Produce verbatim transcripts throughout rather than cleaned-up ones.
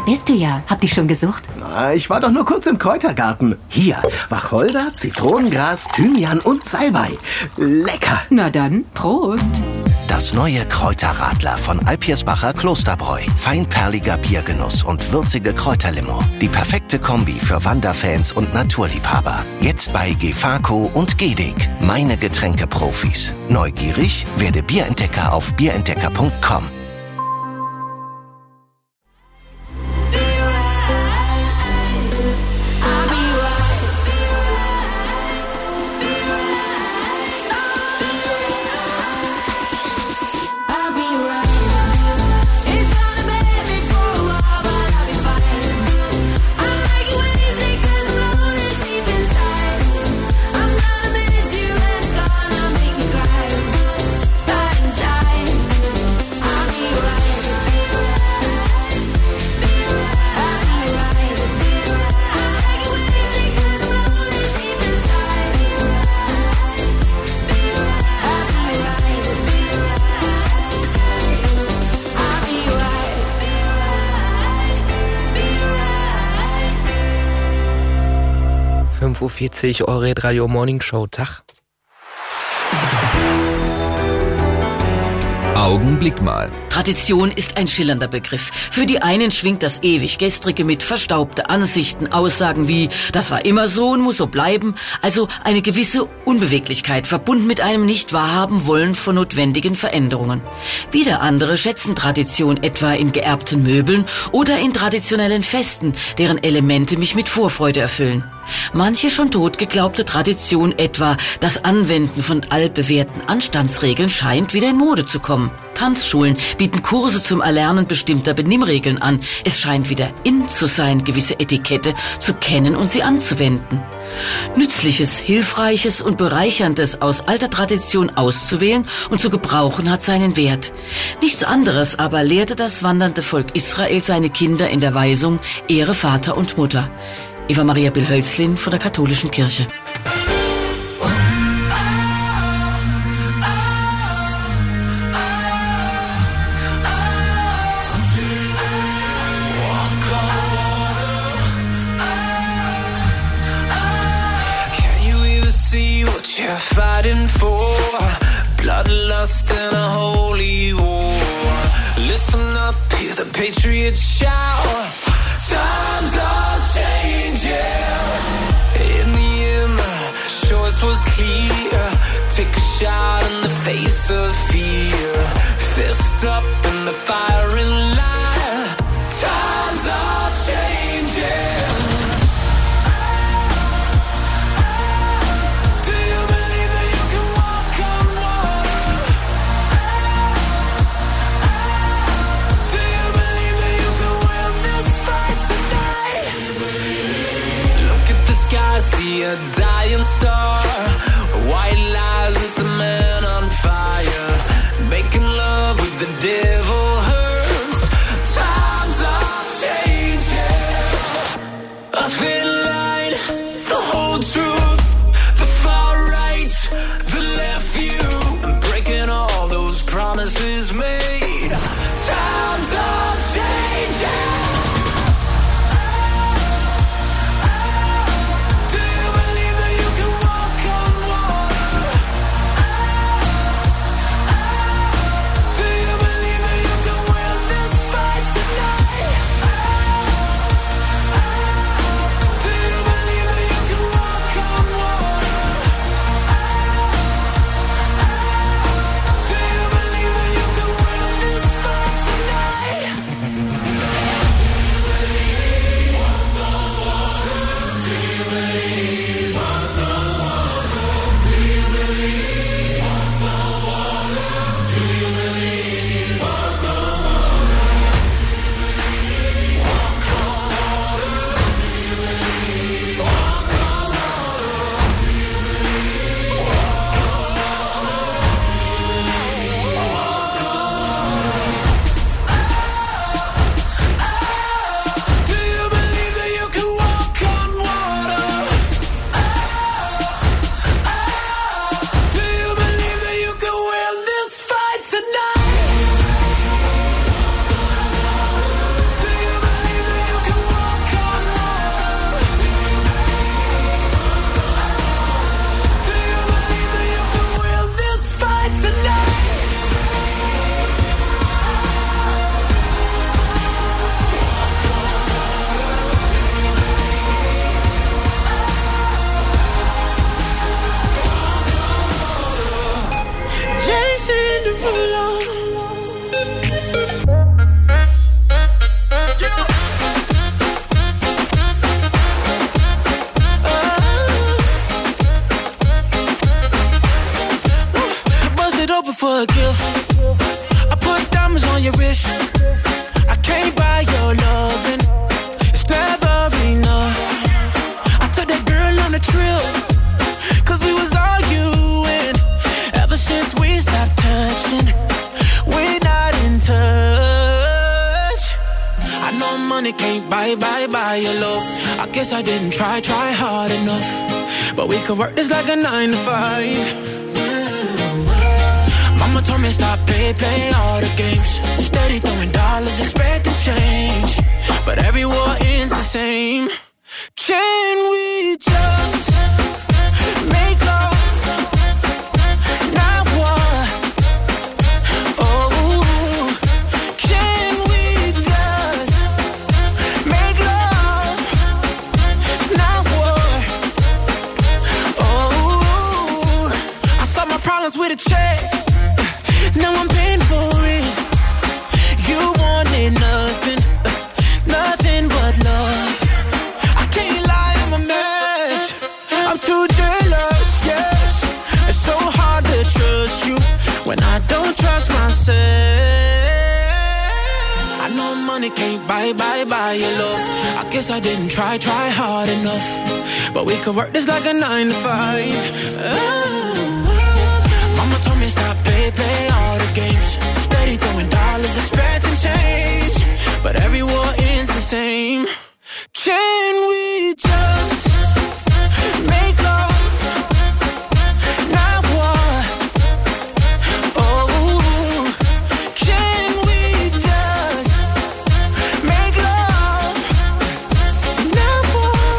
bist du ja. Hab dich schon gesucht? Na, ich war doch nur kurz im Kräutergarten. Hier, Wacholder, Zitronengras, Thymian und Salbei. Lecker. Na dann, Prost. Das neue Kräuterradler von Alpirsbacher Klosterbräu. Feinperliger Biergenuss und würzige Kräuterlimo. Die perfekte Kombi für Wanderfans und Naturliebhaber. Jetzt bei Gefaco und Gedig. Meine Getränkeprofis. Neugierig? Werde Bierentdecker auf bierentdecker punkt com. fünf Uhr vierzig, eure Radio Morning Show. Tag. Augenblick mal. Tradition ist ein schillernder Begriff. Für die einen schwingt das ewig Gestrige mit, verstaubte Ansichten, Aussagen wie, das war immer so und muss so bleiben. Also eine gewisse Unbeweglichkeit, verbunden mit einem nicht wahrhaben wollen von notwendigen Veränderungen. Wieder andere schätzen Tradition etwa in geerbten Möbeln oder in traditionellen Festen, deren Elemente mich mit Vorfreude erfüllen. Manche schon tot geglaubte Tradition, etwa das Anwenden von altbewährten Anstandsregeln, scheint wieder in Mode zu kommen. Tanzschulen bieten Kurse zum Erlernen bestimmter Benimmregeln an. Es scheint wieder in zu sein, gewisse Etikette zu kennen und sie anzuwenden. Nützliches, Hilfreiches und Bereicherndes aus alter Tradition auszuwählen und zu gebrauchen hat seinen Wert. Nichts anderes aber lehrte das wandernde Volk Israel seine Kinder in der Weisung Ehre Vater und Mutter. Eva Maria Bill-Hölzlin von der Katholischen Kirche. You're fighting for bloodlust and a holy war. Listen up, hear the patriots shout. Times are changing. In the end, the choice was clear. Take a shot in the face of fear. Fist up in the firing line. Times are changing. I see a dying star. White lies, it's a man on fire. Making love with the devil hurts. Times are changing. A thin line, the whole truth. The far right, the left view. I'm breaking all those promises made. Times are changing. rich. I can't buy your loving. It's never enough. I took that girl on a trip, cause we was arguing. Ever since we stopped touching, we're not in touch. I know money can't buy, buy, buy your love. I guess I didn't try, try hard enough. But we could work this like a nine to five. Mama told me stop, play, play all the games. Steady throwing dollars, expecting change. But every war ends the same. Can we just make love, not war? Oh, can we just make love, not war? Oh, I solved my problems with a check. Now I'm paying for it. You wanted nothing, nothing but love. I can't lie, I'm a mess. I'm too jealous, yes. It's so hard to trust you when I don't trust myself. I know money can't buy, buy, buy your love. I guess I didn't try, try hard enough. But we could work this like a nine to five. Oh. Mama told me stop, play, play all the games. Steady throwing dollars, expecting change. But every war ends the same. Can we just make love, not war? Oh, can we just make love, not war?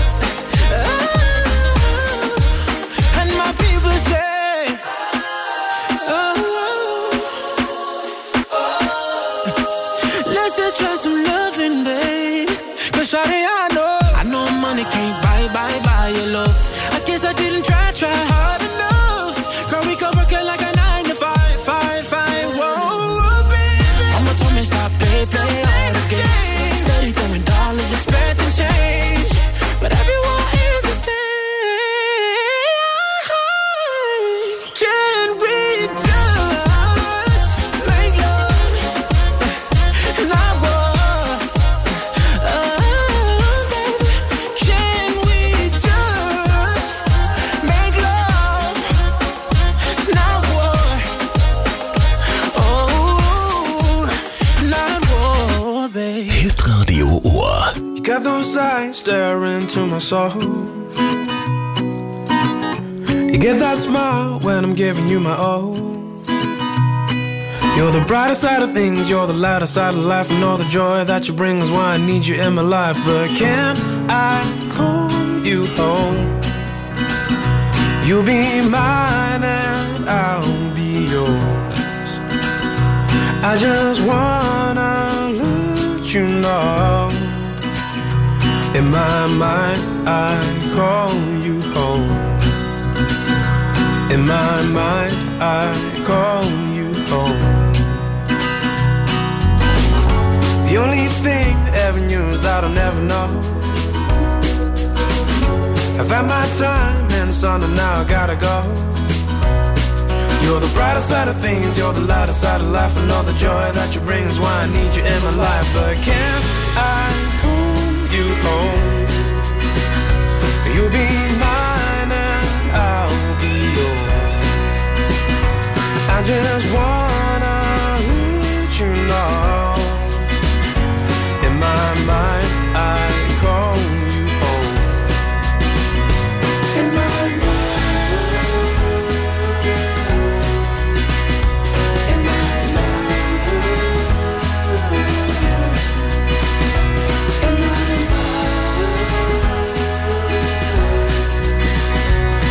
Oh, and my people say, let's just try some loving, babe. Cause shawty, I know, I know money can't buy, buy, buy your love. I guess I didn't try, try hard enough. Girl, we could work it like a nine to five, five, five, whoa, baby. Mama told me stop, play, play all the games. Steady throwing dollars, expecting change. But everyone is the same. Can we just make love, not war? Oh, baby. Can we just make love, not war? Oh, not war, baby. Hitradio Ohr. You got those eyes staring into my soul. You get that smile when I'm giving you my all. You're the brighter side of things, you're the lighter side of life, and all the joy that you bring is why I need you in my life. But can I call you home? You'll be mine and I'll be yours. I just wanna let you know, in my mind I call you home. In my mind I call you home. The only thing I ever knew is that I'll never know. I've had my time in the sun and now I gotta go. You're the brighter side of things, you're the lighter side of life, and all the joy that you bring is why I need you in my life. But can I call you home? You'll be mine and I'll be yours. I just want